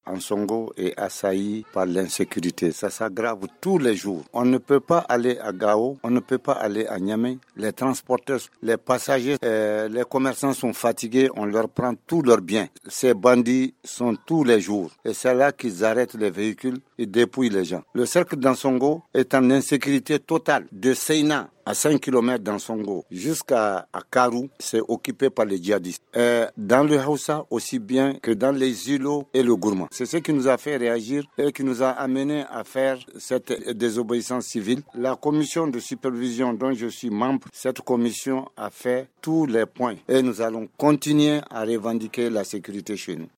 Ansongo est assailli par l'insécurité. Ça s'aggrave tous les jours. On ne peut pas aller à Gao, on ne peut pas aller à Niamey. Les transporteurs, les passagers, les commerçants sont fatigués, on leur prend tous leurs biens. Ces bandits sont tous les jours. Et c'est là qu'ils arrêtent les véhicules et dépouillent les gens. Le cercle d'Ansongo est en insécurité totale. De Seyna à 5 km d'Ansongo jusqu'à Karou, c'est occupé par les djihadistes. Dans le Hausa aussi bien que dans les îlots et le Gourma. C'est ce qui nous a fait réagir et qui nous a amené à faire cette désobéissance civile. La commission de supervision dont je suis membre, cette commission a fait tous les points et nous allons continuer à revendiquer la sécurité chez nous.